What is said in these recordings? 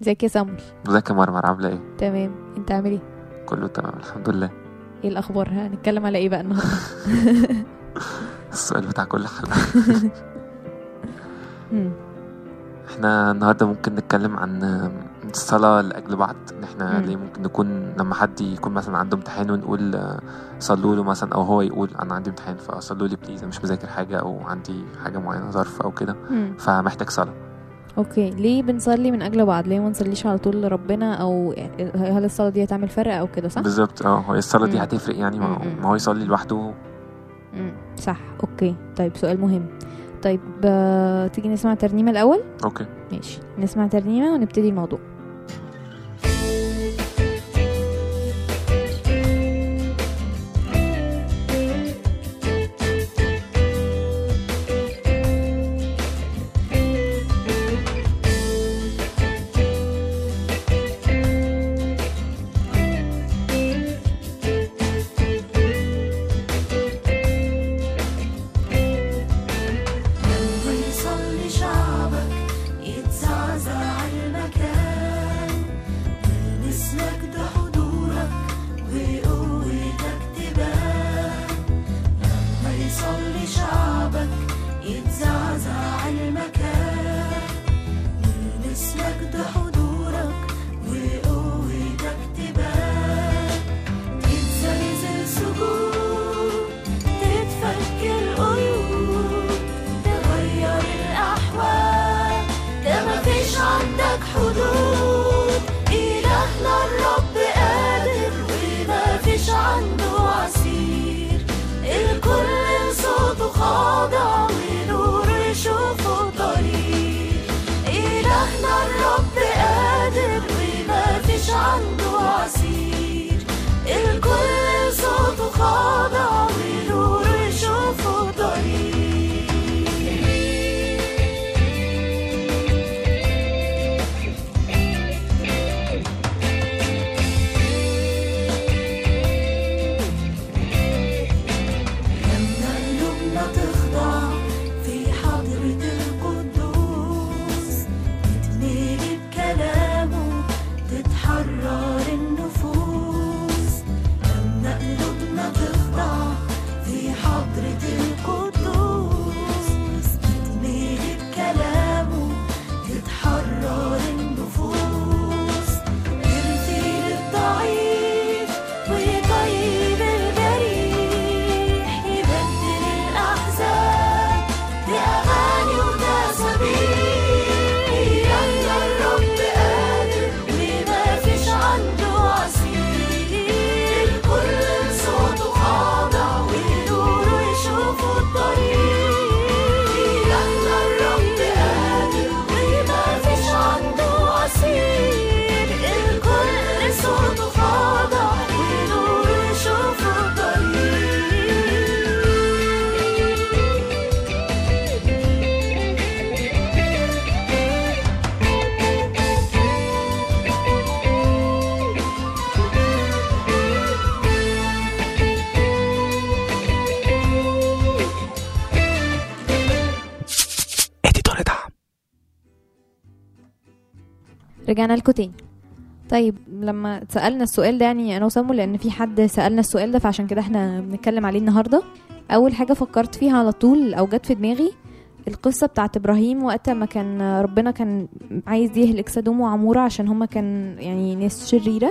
ازيك يا سمر؟ ازيك يا مرمر، عامله ايه؟ تمام، انت عامل ايه؟ كله تمام الحمد لله. ايه الاخبار؟ هنتكلم على ايه بقى النهارده؟ السؤال بتاع كل حلقه. مم. احنا النهارده ممكن نتكلم عن الصلاه لاجل بعض، ان احنا ليه ممكن نكون لما حد يكون مثلا عنده امتحان ونقول صلوا له مثلا، او هو يقول انا عندي امتحان فصلوا لي بليز، انا مش مذاكر حاجه او عندي حاجه معينه ظرف او كده فمحتاج صلاه. اوكي، ليه بنصلي من اجل بعض؟ ليه ما نصليش على طول لربنا؟ او هل الصلاه دي هتعمل فرق او كده؟ صح بالظبط. هو الصلاه دي هتفرق يعني؟ ما هو يصلي لوحده. صح. اوكي طيب، سؤال مهم. طيب تيجي نسمع ترنيمه الاول؟ اوكي ماشي، نسمع ترنيمه ونبتدي الموضوع. رجعنا لكم تاني. طيب لما سألنا السؤال ده، يعني انا وسامو، لان في حد سألنا السؤال ده فعشان كده احنا بنتكلم عليه النهارده. اول حاجه فكرت فيها على طول او جت في دماغي القصه بتاعت ابراهيم وقت ما كان ربنا كان عايز يهلك سدوم وعموره عشان هما كان يعني ناس شريره،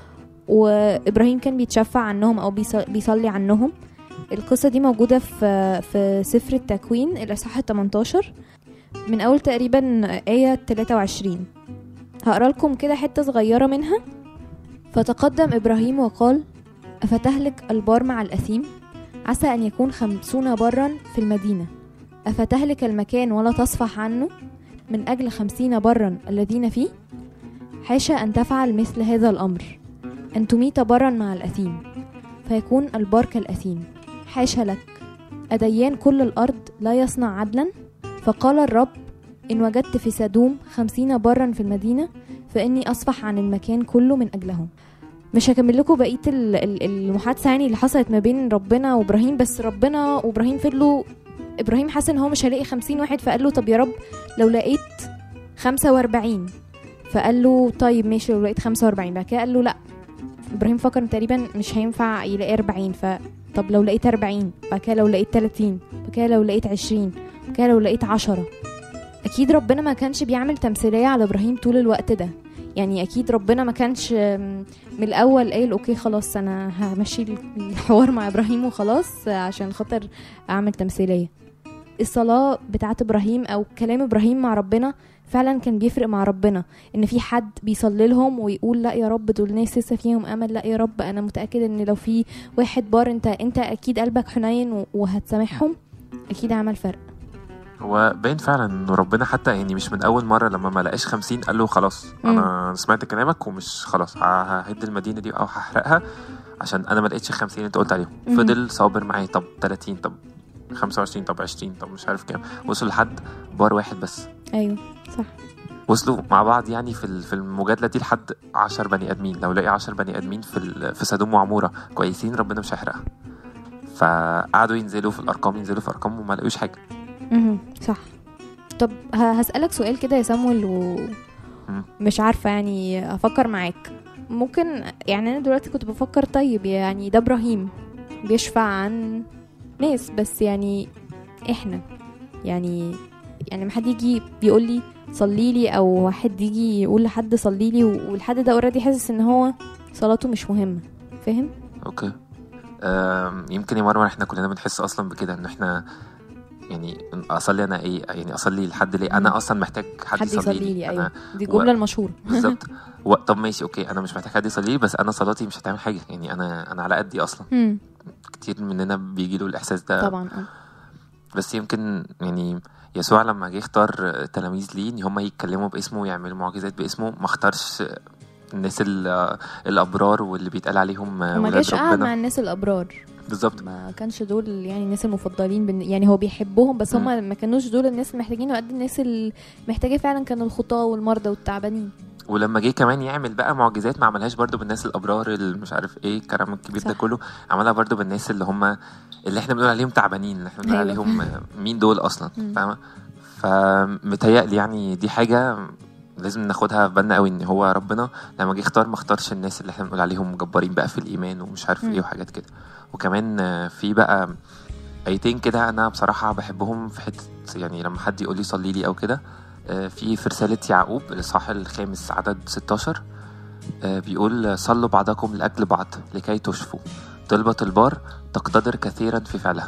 وابراهيم كان بيتشفع عنهم او بيصلي عنهم. القصه دي موجوده في سفر التكوين الاصحاح 18 من اول تقريبا آية 23. هقرأ لكم كده حتة صغيرة منها. فتقدم إبراهيم وقال: أفتهلك البار مع الأثيم؟ عسى أن يكون 50 برا في المدينة. أفتهلك المكان ولا تصفح عنه من أجل 50 برا الذين فيه؟ حاشا أن تفعل مثل هذا الأمر، أن تميت برا مع الأثيم فيكون البار كالأثيم. حاشا لك، أديان كل الأرض لا يصنع عدلا؟ فقال الرب: إن وجدت في سدوم 50 برا في المدينة فإني أصفح عن المكان كله من أجلهم. مش هكمل لكم بقية المحادثة يعني اللي حصلت ما بين ربنا وإبراهيم، بس ربنا وإبراهيم فضلوا. إبراهيم حس إن هو مش هلاقي 50 واحد، فقال له: طب يا رب لو لقيت 45. فقال له طيب ماشي لو لقيت 45. بعد كده قال له لا، ابراهيم فكر إن تقريبا مش هينفع يلاقي 40، طب لو لقيت 40، بعد كده لو لقيت 30، بعد كده لو لقيت 20، بعد كده لو لقيت 10. اكيد ربنا ما كانش بيعمل تمثيلية على ابراهيم طول الوقت ده. يعني اكيد ربنا ما كانش من الاول قايل اوكي خلاص انا همشي الحوار مع ابراهيم وخلاص عشان خاطر اعمل تمثيلية. الصلاة بتاعت ابراهيم او كلام ابراهيم مع ربنا فعلا كان بيفرق مع ربنا، ان في حد بيصلي لهم ويقول لا يا رب دول ناس لسه فيهم امل، لا يا رب انا متأكد ان لو في واحد بار انت اكيد قلبك حنين وهتسامحهم. اكيد عمل فرق. هو باين فعلا انه ربنا حتى يعني مش من اول مره لما ما لقاش 50 قال له خلاص انا سمعت كلامك ومش خلاص ههد المدينه دي او هحرقها عشان انا ما لقيتش 50 اللي انت قلت عليهم. فضل صابر معايا، طب 30، طب 25، طب 20، طب مش عارف كام، وصل لحد بار واحد بس. ايوه صح. وصلوا مع بعض يعني في المجادله دي لحد 10 بني ادمين. لو لقي 10 بني ادمين في سدوم وعموره كويسين ربنا مش هيحرقها. فقعدوا ينزلوا في الارقام وما لقوش حاجه. صح. طب هسألك سؤال كده يا سامويل ومش عارفة يعني أفكر معاك. ممكن يعني أنا دلوقتي كنت بفكر طيب يعني ده إبراهيم بيشفع عن ناس، بس يعني إحنا يعني ما حد يجي بيقول لي صلي لي أو واحد يجي يقول لحد صلي لي والحد ده اوريدي حاسس إن هو صلاته مش مهمة. فاهم؟ أوكي. يمكن يا مرمر إحنا كلنا بنحس أصلا بكده إن إحنا يعني اصلي انا ايه، يعني اصلي لحد ليه؟ انا اصلا محتاج حد يصلي لي. ايوه دي الجمله المشهوره بالظبط. طب ماشي اوكي انا مش محتاج حد يصلي لي، بس انا صلاتي مش هتعمل حاجه، يعني انا على قدي اصلا. كتير مننا بيجي له الاحساس ده طبعا. بس يمكن يعني يسوع لما جه اختار تلاميذ ليه ان هم يتكلموا باسمه ويعملوا معجزات باسمه، ما اختارش الناس الابرار واللي بيتقال عليهم ولاد ربنا. مع الناس الابرار بالظبط، ما كانش دول يعني الناس المفضلين يعني هو بيحبهم بس هم ما كانوش دول الناس المحتاجين، وقد الناس المحتاجه فعلا كانوا الخطاة والمرضى والتعبانين. ولما جه كمان يعمل بقى معجزات ما عملهاش برضو بالناس الابرار اللي مش عارف ايه الكلام الكبير ده كله، عملها برضو بالناس اللي احنا بنقول عليهم تعبانين، اللي احنا بنقول عليهم مين دول اصلا، فاهمه؟ فمتهيألي يعني دي حاجه لازم ناخدها في بالنا قوي، ان هو ربنا لما جه اختار ما اختارش الناس اللي احنا بنقول عليهم مجبرين بقى في الايمان ومش عارف ايه وحاجات كده. وكمان في بقى ايتين كده انا بصراحه بحبهم في حته، يعني لما حد يقول لي صلي لي او كده، في رساله يعقوب الاصحاح 5 عدد 16 بيقول صلوا بعضكم لاجل بعض لكي تشفوا، طلبة البار تقتدر كثيرا في فعلها.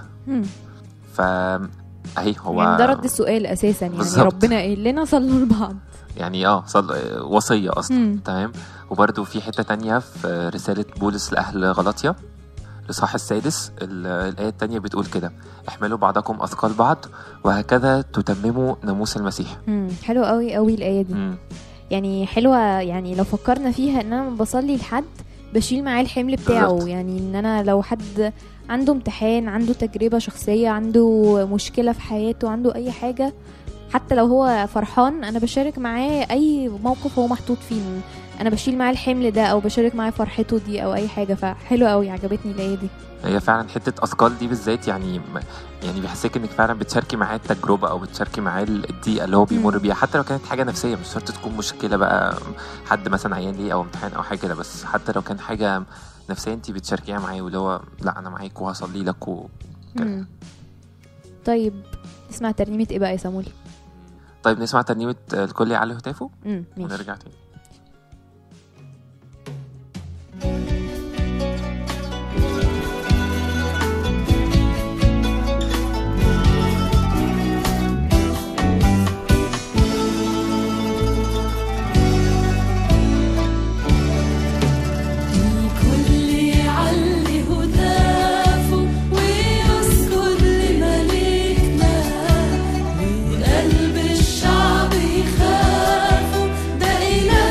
فاهي هو يعني ده رد السؤال اساسا، يعني بالزبط. ربنا قال لنا صلوا لبعض، يعني وصيه اصلا. تمام. وبرده في حته تانية في رساله بولس لاهل غلاطيا الإصحاح 6 الآية التانية بتقول كده: احملوا بعضكم أثقال بعض وهكذا تتمموا ناموس المسيح. حلو قوي قوي الآية دي. يعني حلوة، يعني لو فكرنا فيها ان انا بصلي لحد بشيل معاه الحمل بتاعه بالزبط. يعني ان انا لو حد عنده امتحان، عنده تجربة شخصية، عنده مشكلة في حياته، عنده اي حاجة، حتى لو هو فرحان انا بشارك معاه اي موقف هو محطوط فيه، انا بشيل معاه الحمل ده او بشارك معاه فرحته دي او اي حاجه. فحلو قوي، عجبتني الايه دي. هي فعلا حته اثقال دي بالذات يعني بيحسسك انك فعلا بتشاركي معاه التجربه او بتشاركي معاه الضيقه اللي هو بيمر بيها، حتى لو كانت حاجه نفسيه، مش شرط تكون مشكله بقى حد مثلا عيان ليه او امتحان او حاجه كده، بس حتى لو كان حاجه نفسيه انت بتشاركيها معاه واللي هو لا انا معاك وهصلي لك وكده. طيب نسمع ترنيمه ايه بقى يا سامول؟ طيب نسمع ترنيمه الكل يعلي هتافه ونرجع تاني. قلب الشعب يخافوا، ده إله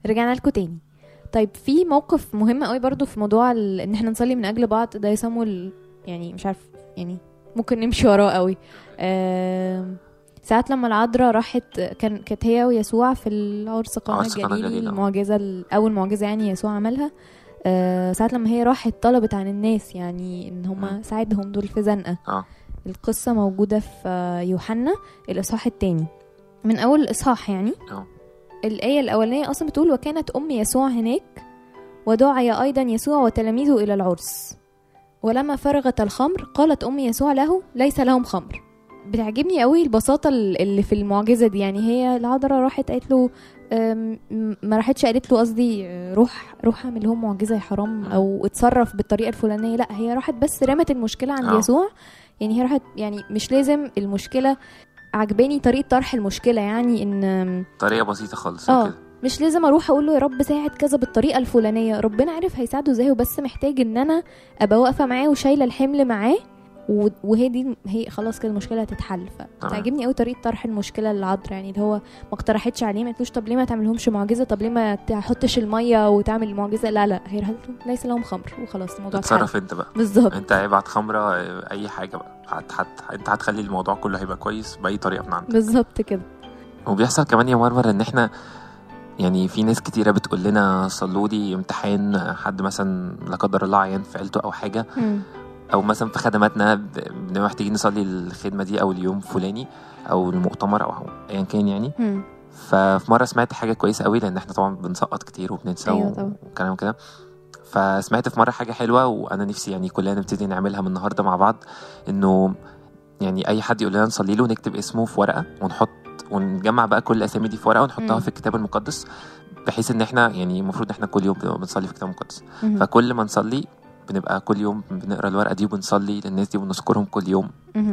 رجعنا لكم تاني. طيب في موقف مهم قوي برضو في موضوع ان احنا نصلي من اجل بعض ده يسموه يعني مش عارف يعني ممكن نمشي وراه قوي. ساعات لما العذراء راحت كانت هي ويسوع في العرس قانا الجليل، المعجزة اول معجزة يعني يسوع عملها. ساعات لما هي راحت طلبت عن الناس يعني ان هم ساعدهم دول في زنقة. القصة موجودة في يوحنا الإصحاح الثاني من أول الإصحاح يعني. الآية الأولانية أصلا بتقول وكانت أم يسوع هناك ودعي أيضا يسوع وتلاميذه إلى العرس، ولما فرغت الخمر قالت أم يسوع له ليس لهم خمر. بتعجبني قوي البساطة اللي في المعجزة دي. يعني هي العذراء راحت قالت له ما راحتش قالت له قصدي روح اعمل لهم معجزة يا حرام أو اتصرف بالطريقة الفلانية، لا هي راحت بس رمت المشكلة عند يسوع. يعني هي راحت يعني مش لازم المشكلة، عجباني طريقة طرح المشكلة يعني ان طريقة بسيطة خالص كده، مش لازم اروح اقول له يا رب ساعد كذا بالطريقة الفلانية، ربنا عارف هيساعده ازاي، وبس محتاج ان انا ابقى واقفة معاه وشايلة الحمل معاه وهي دي هي خلاص كده المشكله هتتحل. فتعجبني قوي طريقه طرح المشكله للعذراء، يعني اللي هو ما اقترحتش عليه، ما قالتلوش طب ليه ما تعملهمش معجزه، طب ليه ما تحطش الميه وتعمل المعجزه، لا هي قالت له ليس لهم خمر وخلاص الموضوع اتحل. اتصرف انت بقى بالظبط، انت ابعت خمره اي حاجه بقى انت هتخلي الموضوع كله هيبقى كويس باي طريقه من عندك. بالظبط كده. وبيحصل كمان يا مرمر ان احنا يعني في ناس كتيره بتقول لنا صلوا لي امتحان حد مثلا لا قدر الله عيان في عيلته او حاجه او مثلا في خدماتنا بنبقى محتاجين نصلي الخدمه دي او اليوم فلاني او المؤتمر او ايا كان يعني. ففي مره سمعت حاجه كويسه قوي لان احنا طبعا بنسقط كتير وبننسى وكلام كده. فسمعت في مره حاجه حلوه وانا نفسي يعني كلنا نبتدي نعملها من النهارده مع بعض، انه يعني اي حد يقول لنا نصلي له نكتب اسمه في ورقه ونجمع بقى كل الاسامي دي في ورقه ونحطها في الكتاب المقدس، بحيث ان احنا يعني المفروض احنا كل يوم بنصلي في الكتاب المقدس. فكل ما نصلي بنبقى كل يوم بنقرا الورقه دي وبنصلي للناس دي ونذكرهم كل يوم.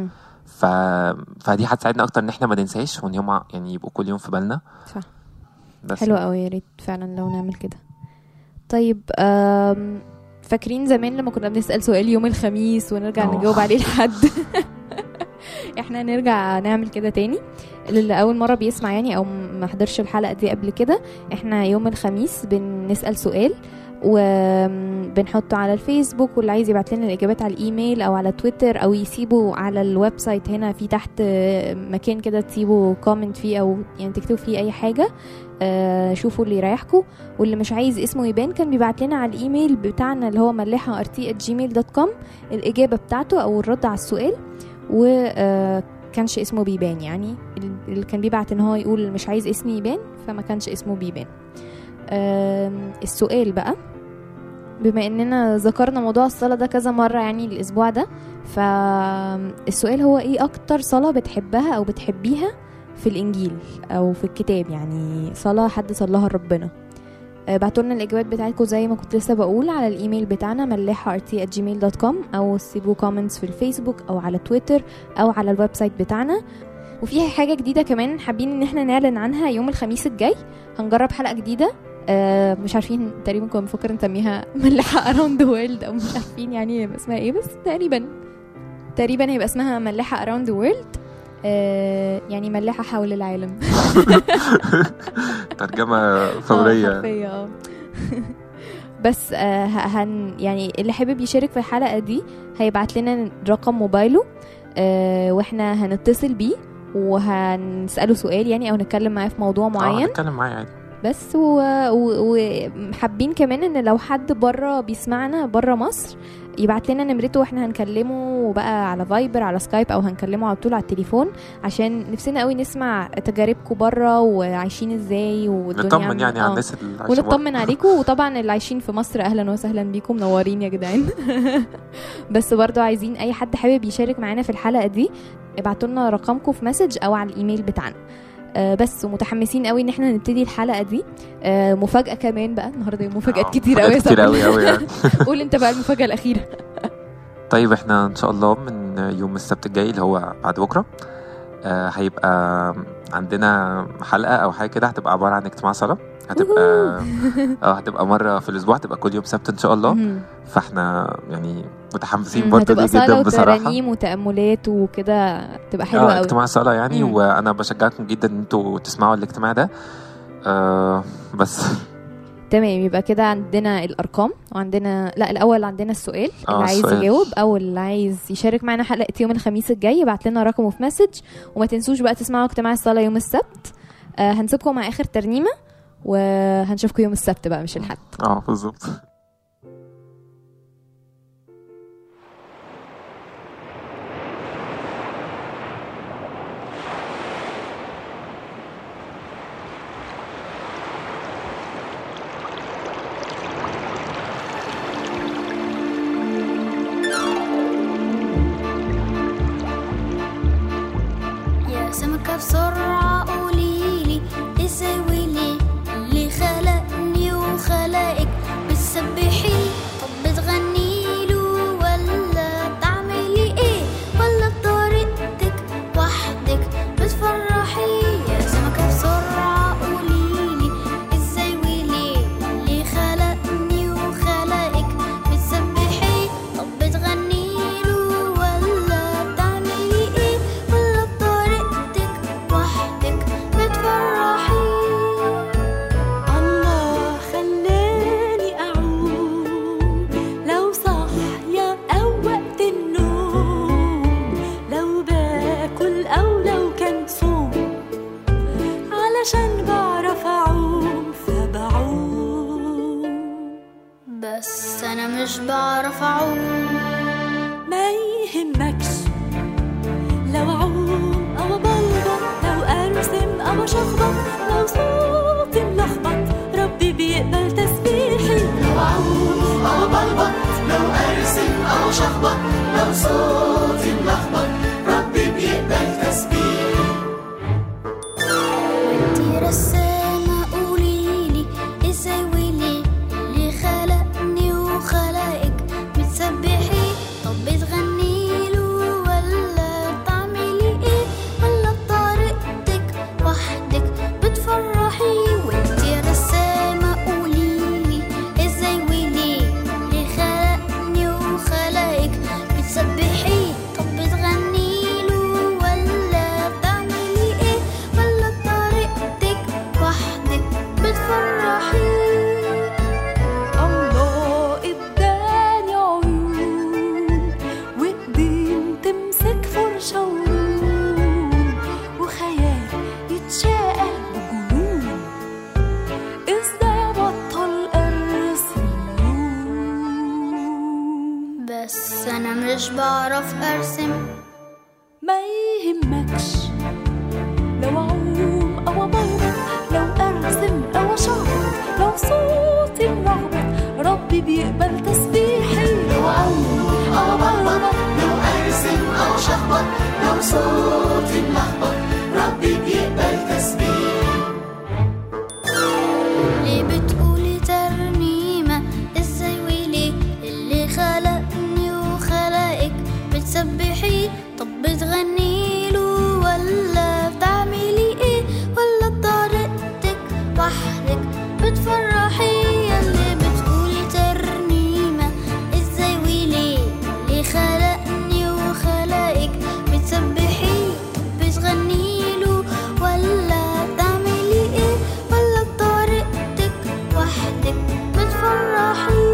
فدي هتساعدنا اكتر ان احنا ما ننساش وان هم يعني يبقوا كل يوم في بالنا. صح، حلو قوي، يا ريت فعلا لو نعمل كده. طيب فاكرين زمان لما كنا بنسال سؤال يوم الخميس ونرجع نجاوب عليه لحد احنا نرجع نعمل كده تاني. اللي اول مره بيسمع يعني او ما حضرش الحلقه دي قبل كده، احنا يوم الخميس بنسال سؤال وبنحطه على الفيسبوك، واللي عايز يبعت لنا الاجابات على الايميل او على تويتر او يسيبه على الويب سايت. هنا في تحت مكان كده تسيبوا كومنت فيه او يعني تكتبوا فيه اي حاجه، شوفوا اللي يريحكم. واللي مش عايز اسمه يبان كان بيبعت لنا على الايميل بتاعنا اللي هو ملحه@gmail.com الاجابه بتاعته او الرد على السؤال، وكانش اسمه بيبان. يعني اللي كان بيبعت ان هو يقول مش عايز اسمي يبان فما كانش اسمه بيبان. السؤال بقى، بما اننا ذكرنا موضوع الصلاة ده كذا مرة يعني الاسبوع ده، فالسؤال هو ايه اكتر صلاة بتحبها او بتحبيها في الانجيل او في الكتاب، يعني صلاة حد صلاها لربنا. بعتوا لنا الاجابات بتاعتكم زي ما كنت لسه بقول على الايميل بتاعنا ملحه@gmail.com او سيبوا كومنتس في الفيسبوك او على تويتر او على الويب سايت بتاعنا. وفيها حاجة جديدة كمان حابين ان احنا نعلن عنها. يوم الخميس الجاي هنجرب حلقة جديدة، مش عارفين تقريبا كنا بنفكر نسميها ملحة around the world او مش عارفين يعني هيبقى اسمها ايه، بس تقريبا هيبقى اسمها ملحة around the world، يعني ملحة حول العالم. ترجمة فورية. بس يعني اللي حابب يشارك في الحلقة دي هيبعت لنا رقم موبايله، واحنا هنتصل بيه وهنسأله سؤال يعني او نتكلم معاه في موضوع معين. نتكلم معاه عادي بس وحابين كمان ان لو حد بره بيسمعنا بره مصر يبعت لنا نمرته واحنا هنكلمه بقى على فايبر على سكايب او هنكلمه على طول على التليفون، عشان نفسنا قوي نسمع تجاربكم بره وعايشين ازاي والدنيا نطمن يعني على الناس اللي عايشين ونطمن عليكم. وطبعا اللي عايشين في مصر اهلا وسهلا بيكم، منورين يا جدعان. بس برضو عايزين اي حد حابب يشارك معانا في الحلقة دي ابعتوا لنا رقمكم في مسج او على الايميل بتاعنا. بس ومتحمسين قوي ان احنا نبتدي الحلقه دي. مفاجاه كمان بقى النهارده، مفاجات كتير قوي يعني. قول انت بقى المفاجاه الاخيره. طيب احنا ان شاء الله من يوم السبت الجاي اللي هو بعد بكره هيبقى عندنا حلقه او حاجه كده هتبقى عباره عن اجتماع صلاه، هتبقى مره في الاسبوع، هتبقى كل يوم سبت ان شاء الله. فاحنا يعني متحمسين برضه ليه جدا بصراحه، ترانيم وتاملات وكده تبقى حلوه قوي، اجتماع صلاه يعني. وانا بشجعكم جدا ان انتوا تسمعوا الاجتماع ده. بس تمام. يبقى كده عندنا الارقام وعندنا الاول عندنا السؤال اللي عايز يجاوب او اللي عايز يشارك معنا حلقه يوم الخميس الجاي يبعت لنا رقمه في مسج. وما تنسوش بقى تسمعوا اجتماع الصلاه يوم السبت. هنسيبكم مع اخر ترنيمه وهنشوفكم يوم السبت بقى مش الحد. بالظبط. بسرعة قوليلي ازاي وليه اللي خلقني وخلقك بتسبحي طب بتغنيله ولا بتعملي ايه ولا بطريقتك وحدك بتفرحي يا سمكة بسرعة قوليلي ازاي وليه اللي خلقني وخلقك بتسبحي طب بتغنيله ولا بتعملي ايه ولا بطريقتك وحدك بتفرحي. الله خلاني أعوم لو صاحية أو وقت النوم لو باكل أو لو كان صوم علشان بعرف أعوم فبعوم. بس أنا مش بعرف أعوم. ما يهمكش لو أعوم أو بلبط لو أرسم أو أشخبط لو صوتي ملخبط ربي بيقبل تسبيحي. لو أعوم أو بلبط لو أرسم أو أشخبط لو صوتي ملخبط ربي بيقبل تسبيحي. وانتي رسامة قوليلي ازاي وليه اللي خلقني وخلقك بتسبحي طب بتغنيله ولا بتعملي ايه ولا بطريقتك وحدك بتفرحي. وانتي رسامة قوليلي ازاي وليه اللي خلقني وخلقك بتسبحي طب بتغنيله ولا بتعملي ايه ولا بطريقتك وحدك بتفرحي. الله اداني عيون وايدين تمسك فرشة ونون وخيال يتشاقى بجنون ازاي ابطل ارسم لون. بس انا مش بعرف ارسم. ما يهمكش لو أعوم أو أبلبط لو أرسم أو أشخبط لو صوتي ملخبط ربي بيقبل تسبيحي. لو أعوم أو أبلبط لو أرسم أو أشخبط لو صوتي ملخبط ربي بيقبل تسبيحي. ليه بتقولي ترنيمة ازاي وليه اللي خلقني وخلقك بتسبحي طب بتغنيله ولا بتعملي ايه ولا بطريقتك وحدك بتفرحي. اللي بتقولي ترنيمة ازاي وليه اللي خلقني وخلقك بتسبحي طب بتغنيله ولا بتعملي ايه ولا بطريقتك وحدك بتفرحي.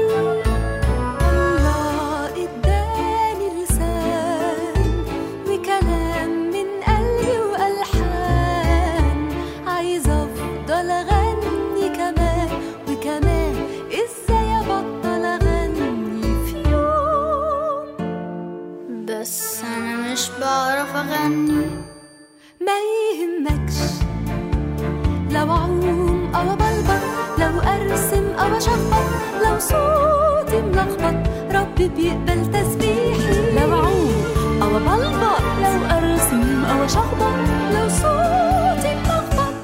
الله اداني لسان وكلام من قلبي والحان عايزه افضل اغني كمان وكمان ازاي ابطل اغني في يوم. بس انا مش بعرف اغني. ما يهمكش لو أعوم أو أبلبط لو أرسم أو أشخبط لو صوتي ملخبط ربي بيقبل تسبيحي. لو أعوم أو أبلبط لو أرسم أو أشخبط لو صوتي ملخبط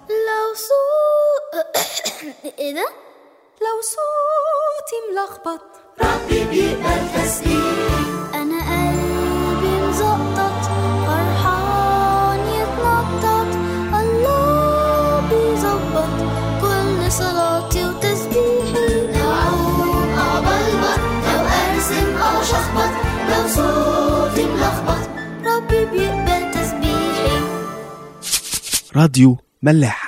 ايه ده؟ لو صوتي ملخبط ربي بيقبل تسبيحي. انا قلبي مزقطط فرحان يتنطط الله بيظبط كل صلاتي وتسبيحي. لو أعوم أو أبلبط لو أرسم أو أشخبط لو صوتي ملخبط ربي بيقبل تسبيحي. راديو ملاح.